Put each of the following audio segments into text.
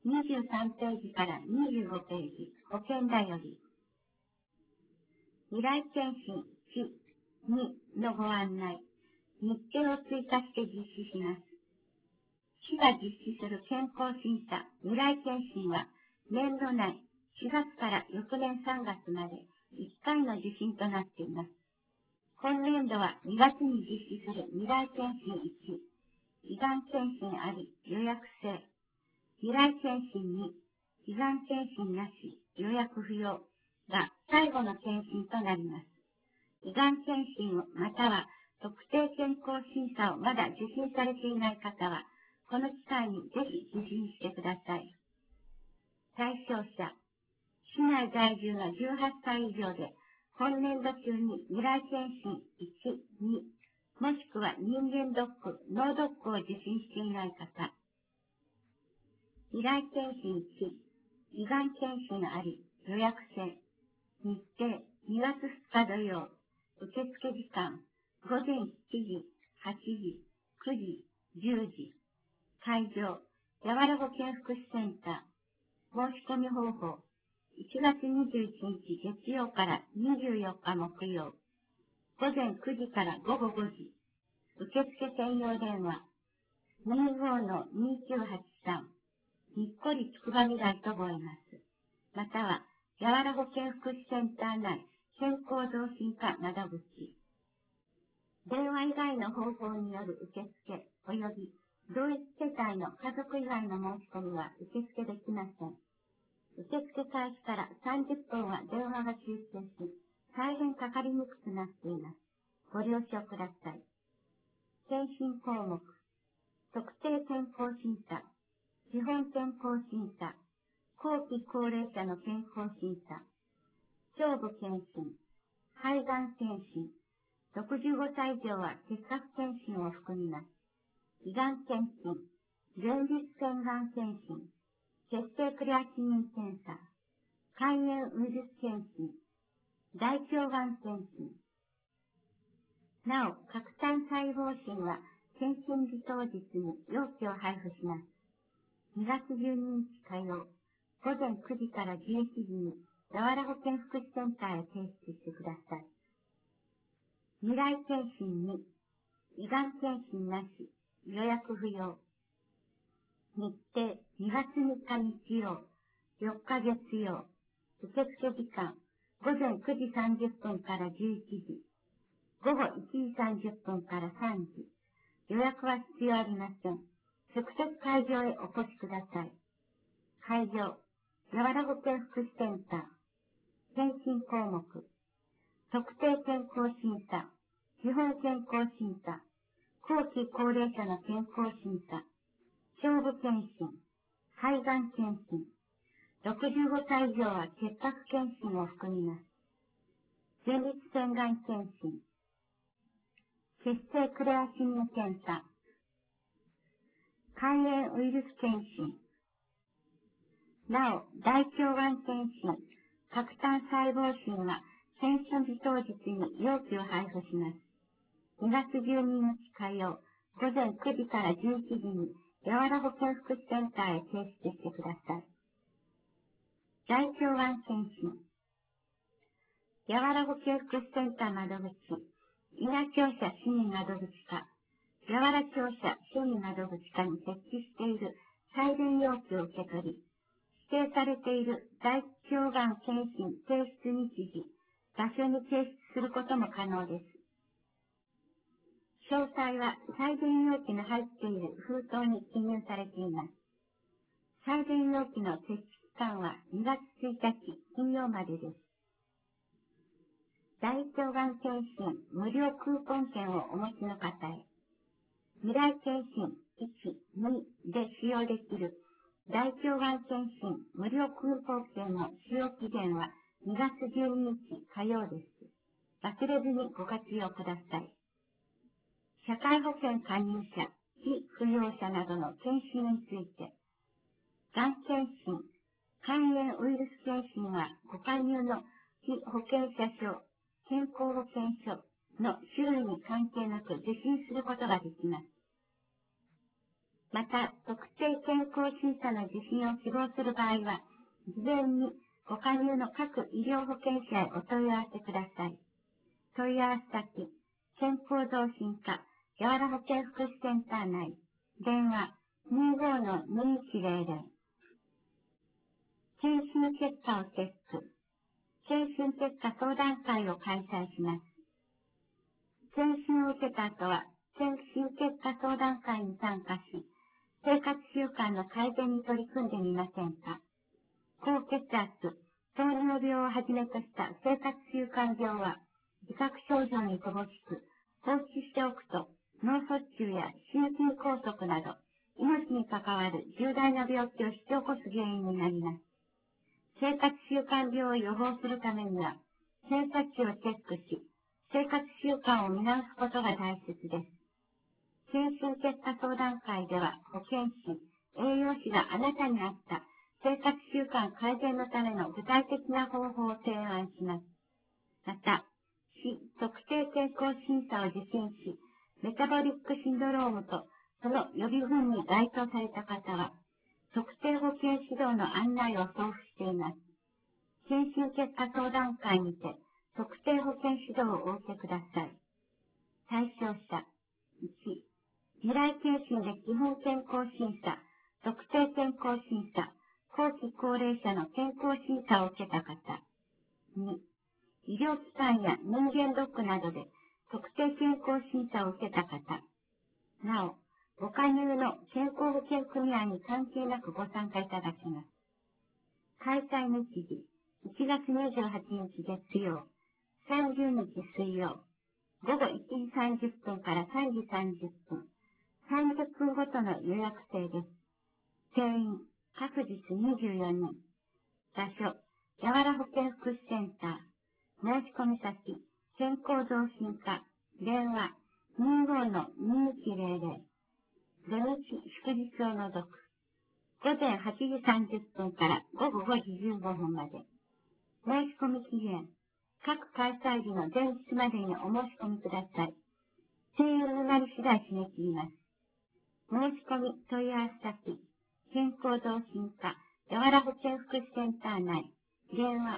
23ページから25ページ、保険だより。未来検診1、2のご案内。日程を追加して実施します。市が実施する健康審査、未来検診は、年度内4月から翌年3月まで1回の受診となっています。今年度は2月に実施する未来検診1、胃がん検診あり、予約制。未来検診2、胃がん検診なし、予約不要が最後の検診となります。胃がん検診または特定健康審査をまだ受診されていない方は、この機会にぜひ受診してください。対象者、市内在住の18歳以上で、本年度中に未来検診1、2、もしくは人間ドック、脳ドックを受診していない方。未来検診1、胃がん検診あり、予約制。日程、2月2日土曜。受付時間、午前7時、8時、9時、10時。会場、やわら保健福祉センター。申し込み方法、1月21日月曜から24日木曜。午前9時から午後5時。受付専用電話、25-2983。にっこりつくばみらいとございます。または、やわら保健福祉センター内健康増進課窓口。電話以外の方法による受付及び同一世帯の家族以外の申し込みは受付できません。受付開始から30分は電話が集中し、大変かかりにくくなっています。ご了承ください。検診項目、特定健康審査、基本健康審査、後期高齢者の健康審査、胸部検診、肺がん検診、65歳以上は結核検診を含みます。胃がん検診、前立腺がん検診、血清クレアチニン検査、肝炎ウイルス検診、大腸がん検診。なお、核酸細胞診は検診日当日に容器を配布します。2月12日火曜、午前9時から11時に、やわら保健福祉センターへ提出してください。未来検診2、胃がん検診なし、予約不要。日程、2月3日日曜、4日月曜。受付時間、午前9時30分から11時。午後1時30分から3時。予約は必要ありません。直接会場へお越しください。会場、やわら保健福祉センター。検診項目、特定健康審査、基本健康審査、後期高齢者の健康審査、胸部検診、肺がん検診、65歳以上は結核検診を含みます。前立腺がん検診、血清クレアチニン検査、肝炎ウイルス検診。なお、大腸がん検診、核炭細胞診は検診日当日に容器を配布します。2月12日火曜、午前9時から11時に、やわら保健福祉センターへ提出してください。大腸がん検診。やわら保健福祉センター窓口、稲庁舎市民窓口課、やわら庁舎市民窓口課に設置している採電容器を受け取り、指定されている大腸がん検診提出日時、場所に提出することも可能です。詳細は採電容器の入っている封筒に記入されています。採電容器の設置期間は2月1日金曜までです。大腸がん検診無料クーポン券をお持ちの方へ。未来検診1、2で使用できる大腸がん検診無料クーポン券の使用期限は2月12日火曜です。忘れずにご活用ください。社会保険加入者、非扶養者などの検診について、がん検診、肝炎ウイルス検診はご加入の非保険者証、健康保険証の種類に関係なく受診することができます。 また、特定健康審査の受診を希望する場合は、事前にご加入の各医療保険者へお問い合わせください。問い合わせ先、健康増進課、やわら保健福祉センター内、電話 25-2100。検診結果をチェック。検診結果相談会を開催します。検診を受けた後は、検診結果相談会に参加し、生活習慣の改善に取り組んでみませんか。高血圧、糖尿病をはじめとした生活習慣病は、自覚症状に乏しく、放置しておくと、脳卒中や心筋梗塞など、命に関わる重大な病気を引き起こす原因になります。生活習慣病を予防するためには、検査値をチェックし、生活習慣を見直すことが大切です。検診結果相談会では、保健師、栄養士があなたに合った生活習慣改善のための具体的な方法を提案します。また、市特定健康審査を受診し、メタボリックシンドロームとその予備軍に該当された方は、特定保健指導の案内を送付しています。検診結果相談会にて、特定保健指導をお受けください。対象者、1、未来検診で基本健康審査、特定健康審査、後期高齢者の健康審査を受けた方。2、医療機関や人間ドックなどで特定健康審査を受けた方。なお、ご加入の健康保険組合に関係なくご参加いただきます。開催日時、1月28日月曜、30日水曜、午後1時30分から3時30分、30分ごとの予約制です。定員、各日24人。場所、やわら保健福祉センター。申し込み先、健康増進課。電話、25-2100。土日、祝日を除く。午前8時30分から午後5時15分まで。申し込み期限、各開催日の前日までにお申し込みください。定員になり次第締め切ります。申し込み問い合わせ先、健康増進課、やわら保健福祉センター内、電話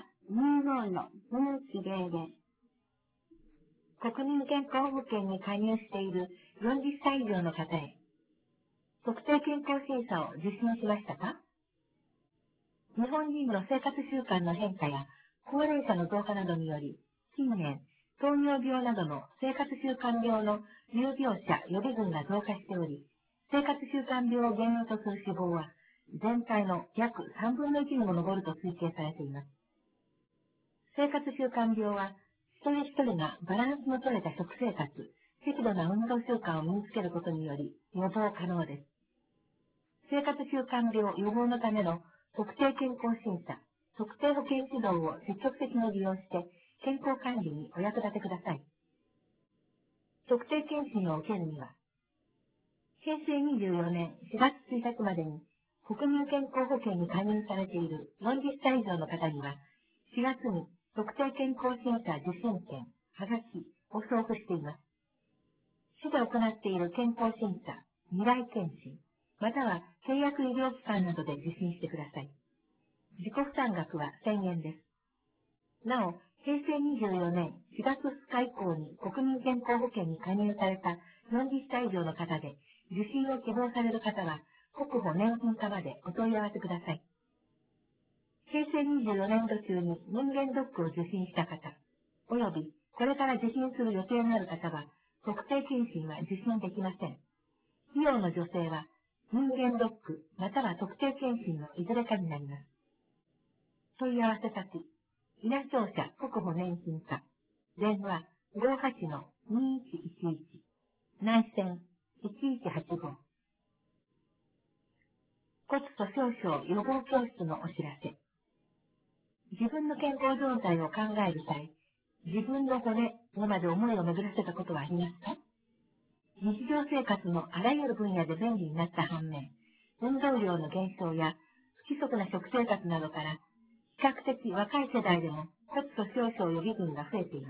25-2100。国民健康保険に加入している40歳以上の方へ、特定健康審査を受診しましたか？日本人の生活習慣の変化や高齢者の増加などにより、近年、糖尿病などの生活習慣病の有病者予備軍が増加しており、生活習慣病を原因とする死亡は、全体の約3分の1にも上ると推計されています。生活習慣病は、一人一人がバランスの取れた食生活、適度な運動習慣を身につけることにより予防可能です。生活習慣病予防のための特定健康審査、特定保健指導を積極的に利用して健康管理にお役立てください。特定健診を受けるには、平成24年4月1日までに国民健康保険に加入されている40歳以上の方には、4月に特定健康審査受診券、はがきを送付しています。市で行っている健康審査、未来検診、または契約医療機関などで受診してください。自己負担額は1000円です。なお、平成24年4月2日以降に国民健康保険に加入された40歳以上の方で、受診を希望される方は、国保年金課までお問い合わせください。平成24年度中に人間ドックを受診した方、およびこれから受診する予定のある方は、特定健診は受診できません。費用の助成は、人間ドックまたは特定健診のいずれかになります。問い合わせ先、稲庁舎国保年金課、電話58-2111、内線1185。骨粗鬆症予防教室のお知らせ。自分の健康状態を考える際、自分の骨にまで思いを巡らせたことはありますか？日常生活のあらゆる分野で便利になった反面、運動量の減少や不規則な食生活などから、比較的若い世代でも骨粗鬆症予備軍が増えています。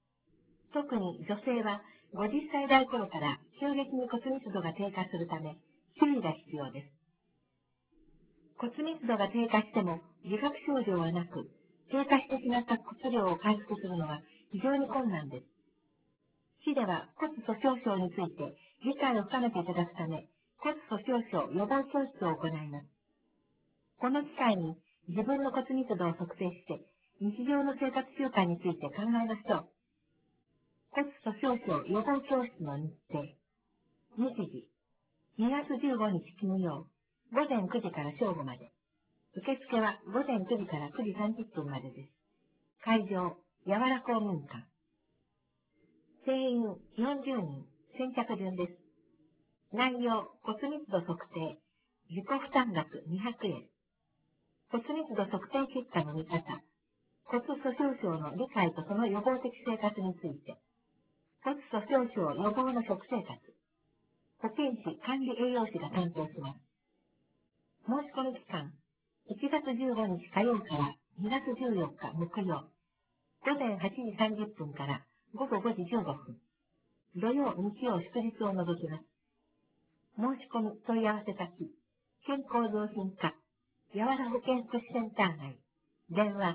特に女性は50歳代頃から急激に骨密度が低下するため、 注意が必要です。骨密度が低下しても自覚症状はなく、低下してしまった骨量を回復するのは非常に困難です。市では骨粗鬆症について理解を深めていただくため、骨粗鬆症予防教室を行います。この機会に自分の骨密度を測定して、日常の生活習慣について考えましょう。骨粗鬆症予防教室の日程。日時、2月15日金曜、午前9時から正午まで。受付は午前9時から9時30分までです。会場、やわら公民館。定員40人、先着順です。内容、骨密度測定、自己負担額200円。骨密度測定結果の見方、骨粗鬆症の理解とその予防的生活について、骨粗鬆症予防の食生活、保健師管理栄養士が担当します。申し込み期間、1月15日火曜から2月14日木曜、午前8時30分から午後5時15分、土曜、日曜、祝日を除きます。申し込み問い合わせ先、健康増進課、やわら保健福祉センター内、電話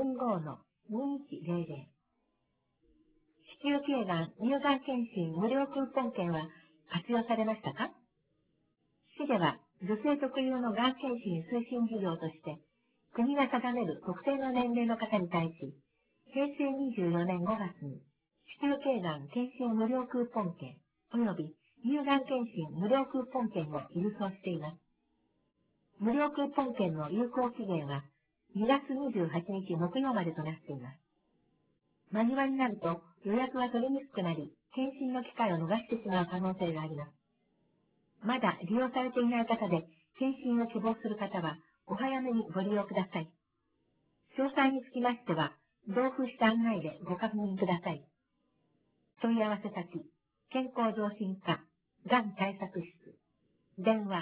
25-2100。子宮頸がん乳がん検診無料クーポン券は活用されましたか？市では女性特有のがん検診推進事業として、国が定める特定の年齢の方に対し、平成24年5月に子宮頸がん検診無料クーポン券及び乳がん検診無料クーポン券を郵送しています。無料クーポン券の有効期限は2月28日木曜までとなっています。間際になると予約が取りにくくなり、検診の機会を逃してしまう可能性があります。まだ利用されていない方で検診を希望する方はお早めにご利用ください。詳細につきましては、同封した案内でご確認ください。問い合わせ先、健康増進課、がん対策室、電話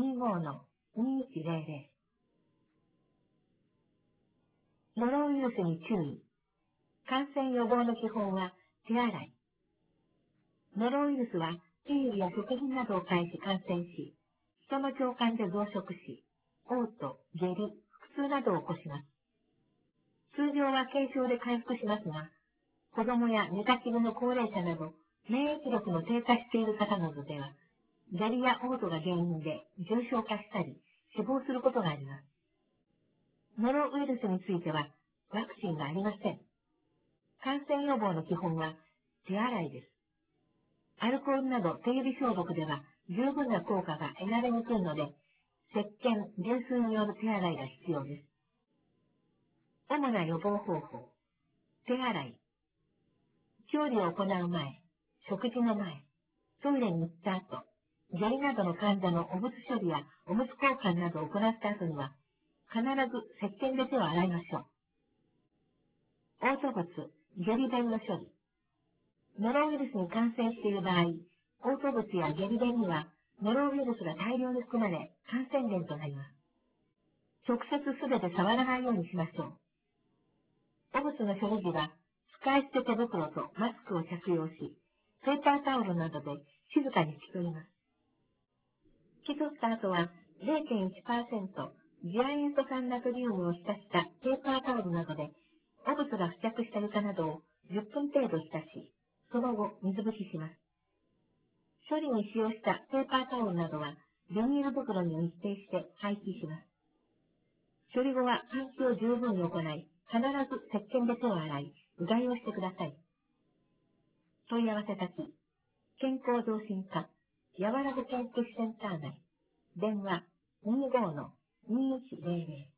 25-2100。ノロウイルスに注意。感染予防の基本は手洗い。ノロウイルスは手指や食品などを介し感染し、人の腸管で増殖し、嘔吐、下痢、腹痛などを起こします。通常は軽症で回復しますが、子供や寝たきりの高齢者など、免疫力の低下している方などでは、下痢や嘔吐が原因で重症化したり、死亡することがあります。ノロウイルスについては、ワクチンがありません。感染予防の基本は手洗いです。アルコールなど手指消毒では十分な効果が得られにくいので、石鹸、流水による手洗いが必要です。主な予防方法。手洗い。調理を行う前、食事の前、トイレに行った後、下痢などの患者のおむつ処理やおむつ交換などを行った後には、必ず石鹸で手を洗いましょう。嘔吐物、下痢便の処理。ノロウイルスに感染している場合、嘔吐物や下痢便にはノロウイルスが大量に含まれ、感染源となります。直接素手で触らないようにしましょう。汚物の処理時は、使い捨て手袋とマスクを着用し、ペーパータオルなどで静かに拭き取ります。拭き取った後は 0.1% 次亜塩素酸ナトリウムを浸したペーパータオルなどで、汚物が付着した床などを10分程度浸し、その後水拭きします。処理に使用したペーパータオルなどはビニール袋に密閉して廃棄します。処理後は換気を十分に行い、必ず石鹸で手を洗い、うがいをしてください。問い合わせ先、健康増進課、やわら保健福祉センター内、電話25-2100。